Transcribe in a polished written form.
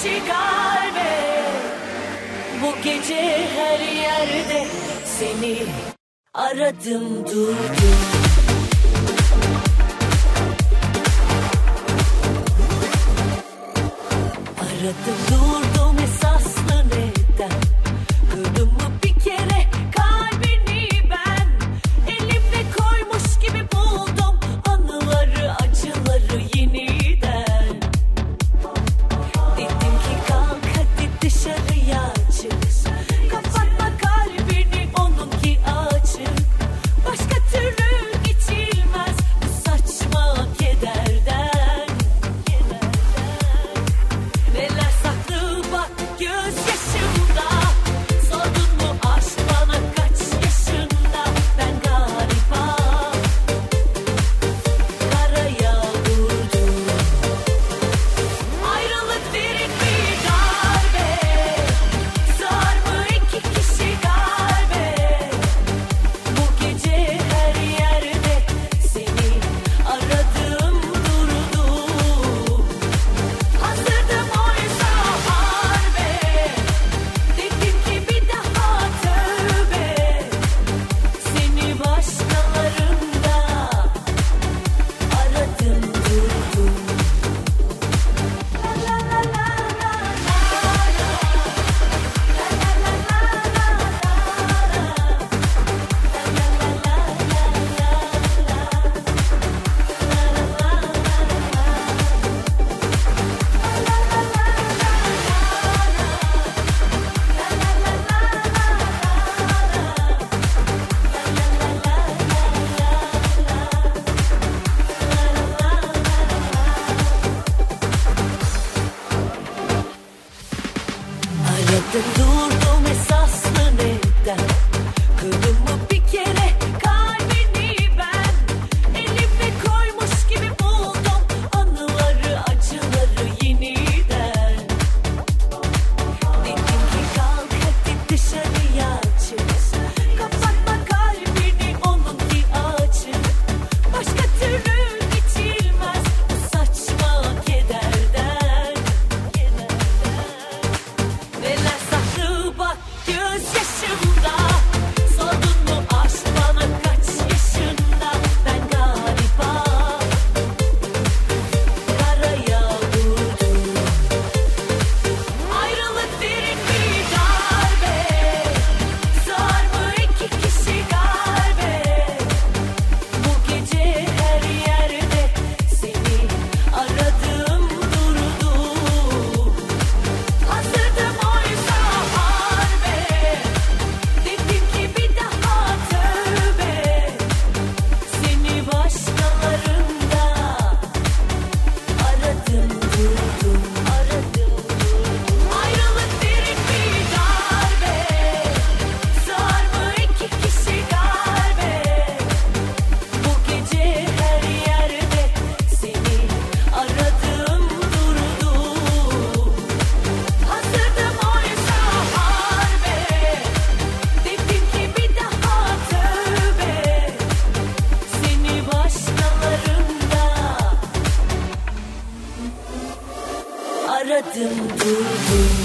kişi kalbe. Bu gece her yerde seni aradım durdum. Aradım durdum esaslı neden? Kırdım mı bir kere kalbini ben? Elimde koymuş gibi buldum anıları, acıları yeniden. Dedim ki kalk hadi dışarıya çık. Kapatma kalbini, onunki açık. Başka türlü geçilmez bu saçma kederden. Neler saklı bak gözyaşımda. Sordun mu aşk bana kaç yaşında? Ben galiba karaya vurdum. Ayrılık derin bir darbe. Sığar mı iki kişi kalbe? Bu gece her yerde seni aradım durdum. Hazırdım oysa harbe. Dedim ki bir daha tövbe. Seni başkalarında aradım durdum. La la la la la aradım durdum esaslı neden? Kırdım mı bir kere kalbini ben? Elimde koymuş gibi buldum anıları, acıları yeniden. Dedim ki kalk hadi dışarıya çık. Kapatma kalbini, onunki açık. Başka türlü geçilmez bu saçma kederden. Neler saklı bak gözyaşımda. Sordun mu aşk bana kaç yaşında? Ben galiba karaya vurdum. Ayrılık derin bir darbe. Sığar mı iki kişi kalbe? Bu gece her yerde seni aradım durdum. Hazırdım oysa harbe. Dedim ki bir daha tövbe. Seni başkalarında aradım durdum. Ayrılık derin bir darbe. Sığar mı iki kişi kalbe? Bu gece her yerde seni aradım durdum. Hazırdım oysa harbe. Dedim ki bir daha tövbe. Seni başkalarında aradım durdum.